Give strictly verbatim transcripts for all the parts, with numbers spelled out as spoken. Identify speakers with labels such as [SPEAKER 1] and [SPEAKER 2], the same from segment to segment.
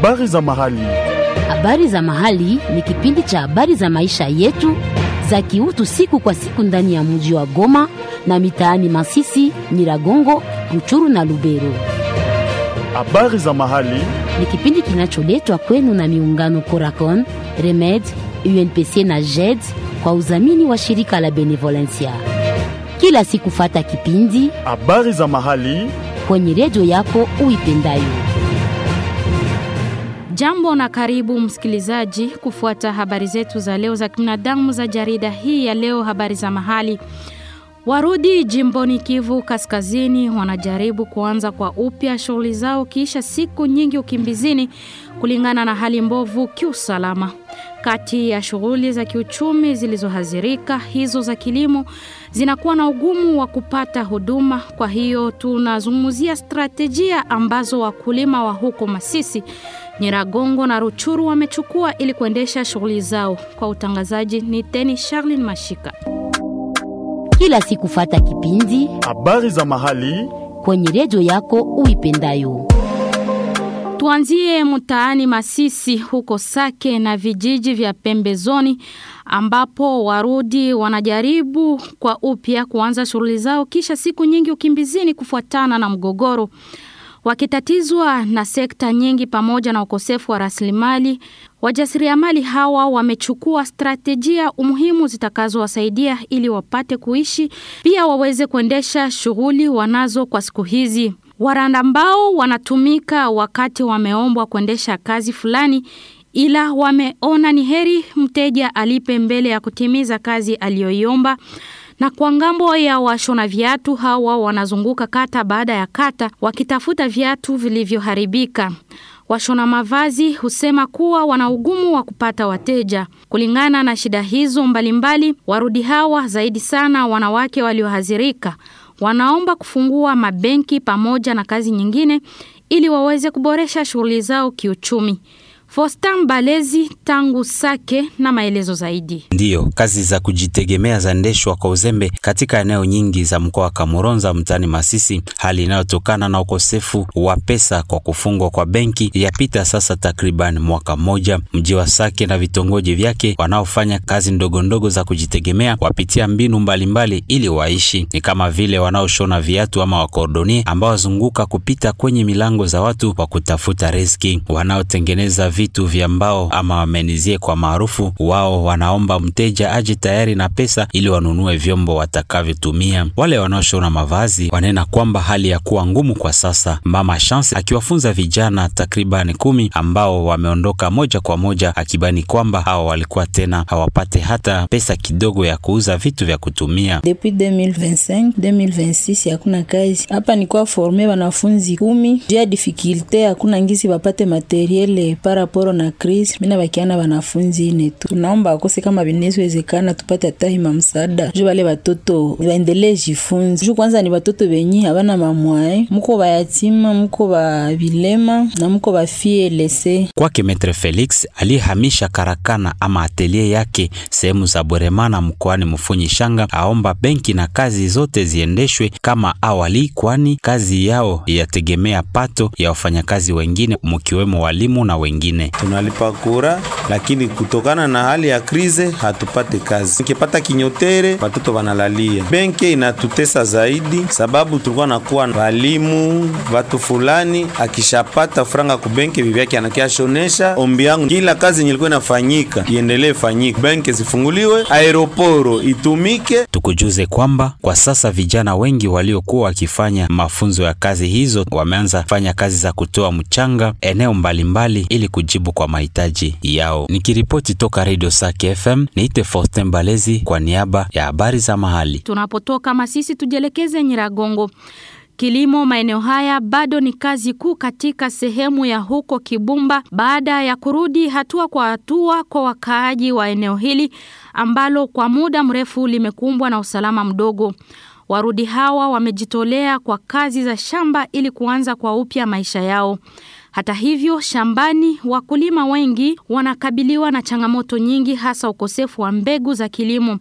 [SPEAKER 1] Habari za mahali.
[SPEAKER 2] Habari za mahali ni kipindi cha habari za maisha yetu za kiutu siku kwa siku ndani ya mji wa Goma na mitaani Masisi, Nyiragongo, Ruchuru na Lubero.
[SPEAKER 1] Habari za mahali
[SPEAKER 2] ni kipindi kinacholetwa kwenu na miungano Coracon, Remed, U N P C na J E D kwa udhamini wa shirika la Benevolencia. Kila siku fata kipindi
[SPEAKER 1] Habari za mahali
[SPEAKER 2] kwenye redio yako uipendayo.
[SPEAKER 3] Jambo na karibu msikilizaji kufuata habari zetu za leo za kibinadamu za jarida hii ya leo, habari za mahali. Warudi jimboni Kivu Kaskazini wanajaribu kuanza kwa upya shughuli zao kisha siku nyingi ukimbizini kulingana na hali mbovu kiusalama. Kati ya shughuli za kiuchumi zilizohazirika, hizo za kilimo zinakuwa na ugumu wa kupata huduma. Kwa hiyo tunazungumzia strategia ambazo wakulima wa huko Masisi, Nyiragongo na Ruchuru wamechukua ili kuendesha shughuli zao. Kwa utangazaji ni Teni Charlene Mashika.
[SPEAKER 2] Kila siku fata kipindi
[SPEAKER 1] Habari za mahali
[SPEAKER 2] kwenye redio yako uipendayo.
[SPEAKER 3] Tuanzie mtaani Masisi huko Sake na vijiji vya pembezoni ambapo Warudi wanajaribu kwa upya kuanza shughuli zao kisha siku nyingi ukimbizini kufuatana na mgogoro. Wakitatizwa na sekta nyingi pamoja na ukosefu wa rasilimali, wajasiriamali hawa wamechukua strategia umuhimu zitakazowasaidia ili wapate kuishi, pia waweze kuendesha shughuli wanazo kwa siku hizi. Waranda ambao wanatumika wakati wameombwa kuendesha kazi fulani, ila wameona ni heri mteja alipe mbele ya kutimiza kazi aliyoiomba. Na kwa ngambo ya washona viatu hawa wanazunguka kata baada ya kata wakitafuta viatu vilivyoharibika. Washona mavazi husema kuwa wana ugumu wa kupata wateja. Kulingana na shida hizo mbalimbali, Warudi hawa zaidi sana wanawake waliohazirika wanaomba kufungua mabenki pamoja na kazi nyingine ili waweze kuboresha shughuli zao kiuchumi. Fostam Balezi tangu Sake na maelezo zaidi.
[SPEAKER 4] Ndiyo, kazi za kujitegemea zaendeshwa kwa uzembe katika eneo nyingi za mkoa wa Kamuronza mtaani Masisi, hali inayotokana na ukosefu wa pesa kwa kufungwa kwa benki yapita sasa takriban mwaka mmoja. Mji wa Sake na vitongoji vyake wanaofanya kazi ndogo ndogo za kujitegemea wapitia mbinu mbalimbali mbali ili waishi. Ni kama vile wanaoshona viatu ama wakordoni ambao wazunguka kupita kwenye milango za watu wa kutafuta riziki. Wanaotengeneza vitu vya mbao ama wamenizie kwa maarufu, wao wanaomba mteja aje tayari na pesa ili wanunue vyombo watakavyotumia. Wale wanaoshona mavazi wanena kwamba hali ya kuwa ngumu kwa sasa. Mama Chance akiwafunza vijana takriban kumi ambao wameondoka moja kwa moja, akibani kwamba hao walikuwa tena hawapate hata pesa kidogo ya kuuza vitu vya kutumia.
[SPEAKER 5] Depuis deux mille vingt-cinq deux mille vingt-six hakuna kazi. Hapa ni kwa former wanafunzi kumi. Jia difficulté hakuna ngisi wapate materiel para poro na crise. Mina bakiana wanafunzi ine tu. Tunaomba akose kama binezowezekana tupate atahima msaada. Juu wale watoto waendelee jifunze. Juu kwanza ni watoto wenyi habana mamwae. Mko bayatima, mko ba vilema na mko ba fie lese.
[SPEAKER 4] Kwake Maitre Felix aliyehamisha karakana ama atelier yake sehemu za Boremana mkoani Mfunyi Shanga, aomba benki na kazi zote ziendeshwe kama awali, kwani kazi yao yategemea pato ya wafanyakazi wengine mkiwemo walimu na wengine.
[SPEAKER 6] Tunalipa kura lakini kutokana na hali ya krize hatupate kazi. Nikipata kinyotere watoto wanalalia. Benki inatutesa zaidi sababu tulikuwa nakuwa walimu watu fulani akishapata franga ku benki bibi yake anakiashonesha. Ombi yangu kila kazi nilikuwa inafanyika iendelee fanyike, benki zifunguliwe, aeroporo itumike.
[SPEAKER 4] Tukujuze kwamba kwa sasa vijana wengi waliokuwa wakifanya mafunzo ya kazi hizo wameanza fanya kazi za kutoa mchanga eneo mbalimbali ili kujibu kwa mahitaji yao. Nikiripoti toka Radio Sake F M, niite Faustin Balezi kwa niaba ya habari za mahali.
[SPEAKER 3] Tunapotoka Masisi tujelekeze Nyiragongo. Kilimo maeneo haya bado ni kazi kuu katika sehemu ya huko Kibumba baada ya kurudi hatua kwa hatua kwa wakaaji wa eneo hili ambalo kwa muda mrefu limekumbwa na usalama mdogo. Warudi hawa wamejitolea kwa kazi za shamba ili kuanza kwa upya maisha yao. Hata hivyo, shambani wakulima wengi wanakabiliwa na changamoto nyingi, hasa ukosefu wa mbegu za kilimo.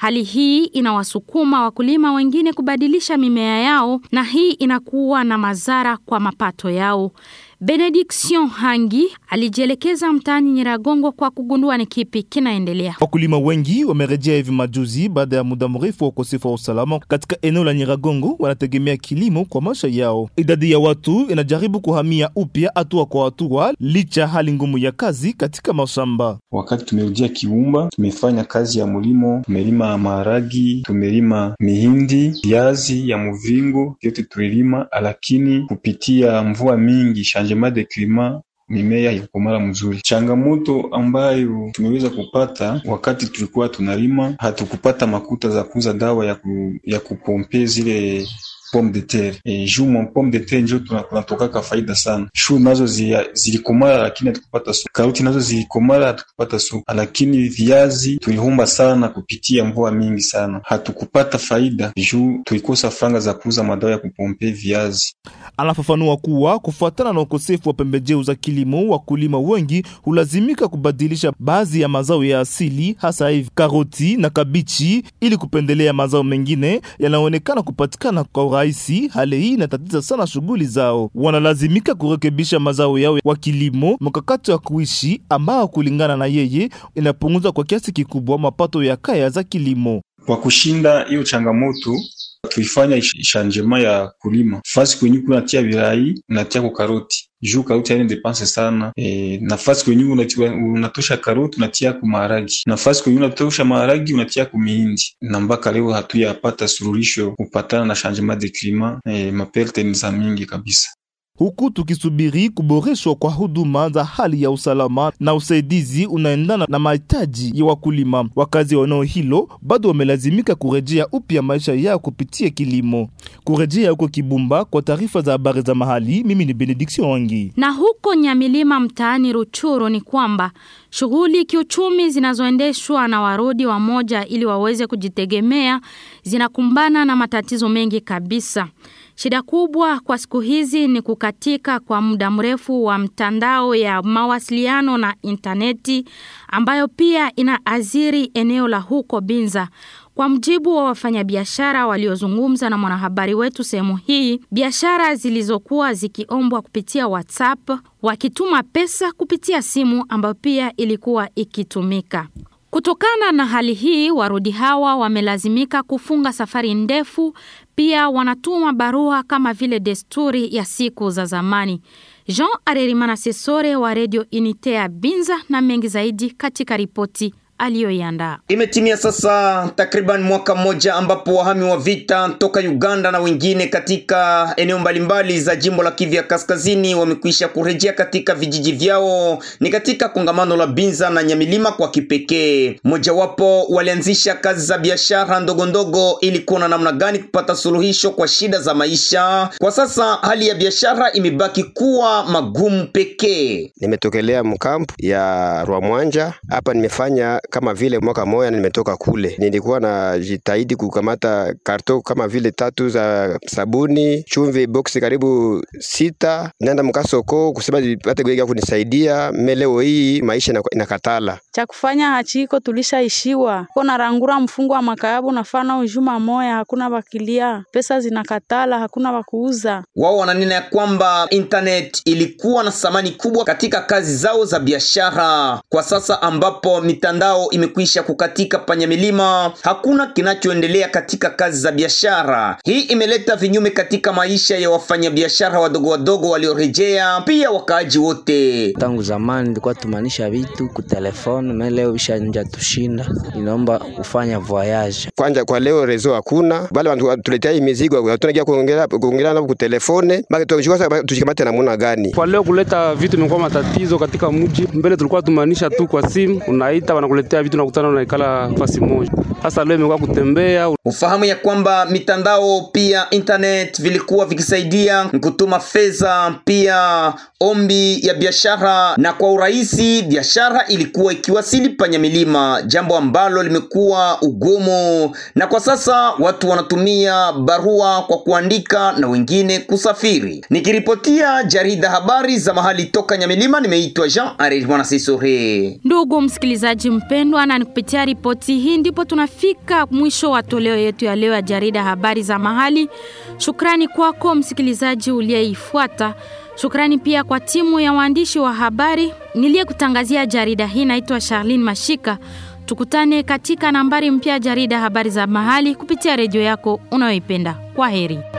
[SPEAKER 3] Hali hii inawasukuma wakulima wengine kubadilisha mimea yao na hii inakuwa na madhara kwa mapato yao. Benediction Hangi alijielekeza mtaani Nyiragongo kwa kugundua ni kipi kinaendelea.
[SPEAKER 1] Wakulima wengi wamerejea hivi majuzi baada ya muda mrefu wa ukosefu wa usalama katika eneo la Nyiragongo. Wanategemea kilimo kwa maisha yao. Idadi ya watu inajaribu kuhamia upya hatua kwa hatua licha hali ngumu ya kazi katika mashamba.
[SPEAKER 7] Wakati tumerudia Kibumba, tumefanya kazi ya mulimo, tumelima maharagi, tumelima mihindi, viazi ya muvingo, yote tulilima, lakini kupitia mvua mingi changement de climat mimea ilikomala mzuri. Changamoto ambayo tumeweza kupata wakati tulikuwa tunalima, hatukupata makuta za kuuza dawa ya ku, ya kupompe zile pomme de terre. E, juma pomme de terre ndio tunatoka faida sana. Shu nazo zilikomala lakini hatukupata soko. Karoti nazo zilikomala hatukupata soko. Lakini viazi tulihomba sana kupitia mvua mingi sana. Hatukupata faida. Juu tulikosa franga za kuuza madawa ya kupompe viazi.
[SPEAKER 1] Anafafanua kuwa kufuatana na ukosefu wa pembejeo za kilimo, wakulima wengi hulazimika kubadilisha baadhi ya mazao ya asili, hasa hivi karoti na kabichi, ili kupendelea mazao mengine yanaonekana kupatikana kwa urahisi. Hali hii inatatiza sana shughuli zao. Wanalazimika kurekebisha mazao yao wa kilimo, mkakati wa kuishi ambao kulingana na yeye inapunguza kwa kiasi kikubwa mapato ya kaya za kilimo.
[SPEAKER 7] Kwa kushinda hiyo changamoto, tuifanya ishanjema ya kulima. Fasi kwenye kunatia virai, unatia kwa karoti. Juu karoti haina depense sana. E, nafasi kwenye unatosha karoti, unatia kwa maharagi. Nafasi kwenye unatosha maharagi, unatia kwa mihindi. Na mpaka leo hatuyapata suluhisho kupatana na changement de climat. E, maperte ni za mingi kabisa.
[SPEAKER 1] Huku tukisubiri kuboreshwa kwa huduma za hali ya usalama na usaidizi unaendana na mahitaji ya wakulima. Wakazi wa eneo hilo bado wamelazimika kurejea upya maisha yao kupitia kilimo. Kurejea huko Kibumba kwa taarifa za habari za mahali, mimi ni Benediction Wangi.
[SPEAKER 3] Na huko Nyamilima mtaani Ruchuru ni kwamba shughuli kiuchumi zinazoendeshwa na warudi wa moja ili waweze kujitegemea zinakumbana na matatizo mengi kabisa. Shida kubwa kwa siku hizi ni kukatika kwa muda mrefu wa mtandao ya mawasiliano na interneti ambayo pia inaathiri eneo la huko Binza. Kwa mjibu wa wafanyabiashara waliozungumza na mwanahabari wetu sehemu hii, biashara zilizokuwa zikiombwa kupitia WhatsApp, wakituma pesa kupitia simu ambayo pia ilikuwa ikitumika. Kutokana na hali hii, warudi hawa wamelazimika kufunga safari ndefu, pia wanatuma barua kama vile desturi ya siku za zamani. Jean Arerimana Sesore wa Radio Unite ya Binza na mengi zaidi katika ripoti aliyoiandaa.
[SPEAKER 8] Imetimia sasa takriban mwaka mmoja ambapo wahami wa vita toka Uganda na wengine katika eneo mbalimbali za jimbo la Kivu Kaskazini wamekwisha kurejea katika vijiji vyao. Ni katika kongamano la Binza na Nyamilima kwa kipekee. Mmoja wapo walianzisha kazi za biashara ndogo ndogo ili kuona namna gani kupata suluhisho kwa shida za maisha. Kwa sasa hali ya biashara imebaki kuwa magumu pekee.
[SPEAKER 9] Nimetokelea mkampu ya Rwamwanja. Hapa nimefanya kama vile mwaka moja nimetoka kule. Nilikuwa na jitahidi kukamata karto kama vile tatu za sabuni, chumvi box karibu sita. Nenda mkasoko kusema nipate gwega kunisaidia. Meleo hii maisha inakatala.
[SPEAKER 10] Cha kufanya hachiko, tulishaishiwa. Kona rangura mfungo wa makayabu nafana ujuma moya, hakuna bakilia. Pesa zinakatala, hakuna bakuuza.
[SPEAKER 8] Wao wananena ya kwamba internet ilikuwa na thamani kubwa katika kazi zao za biashara. Kwa sasa ambapo mitandao imekwisha kukatika Panyamilima, hakuna kinachoendelea katika kazi za biashara. Hii imeleta vinyume katika maisha ya wafanyabiashara wadogo wadogo waliorejea, pia wakaaji wote.
[SPEAKER 11] Tangu zamani nilikuwa tumanisha vitu ku telefone, na leo ishanja tushinda. Ninaomba kufanya voyage.
[SPEAKER 9] Kwanza kwa leo rezo hakuna, bali watu tuletea mizigo, tunagia kuongelea kuongelea na ku telefone, bali tuchukua tushikamate na muna gani.
[SPEAKER 12] Kwa leo kuleta vitu imekuwa matatizo katika mji. Mbele tulikuwa tumanisha tu kwa simu, unaita wanakuletea vitu na kutana na ikala fasi moja. Sasa leo imekuwa kutembea.
[SPEAKER 8] Ufahamu ya kwamba mitandao pia internet vilikuwa vikisaidia kutuma fedha, pia ombi ya biashara, na kwa urahisi biashara ilikuwa ikiwasili Panyamilima, jambo ambalo limekuwa ugumu. Na kwa sasa watu wanatumia barua kwa kuandika na wengine kusafiri. Nikiripotia jarida habari za mahali toka Nyamilima, nimeitwa Jean Arerimana Sesore.
[SPEAKER 3] Ndugu msikilizaji mpendwa, wapendwa, na kupitia ripoti hii ndipo tunafika mwisho wa toleo yetu ya leo ya jarida habari za mahali. Shukrani kwako msikilizaji uliyeifuata. Shukrani pia kwa timu ya waandishi wa habari niliyekutangazia jarida hii. Naitwa Charlene Mashika. Tukutane katika nambari mpya jarida habari za mahali kupitia redio yako unayoipenda. Kwaheri.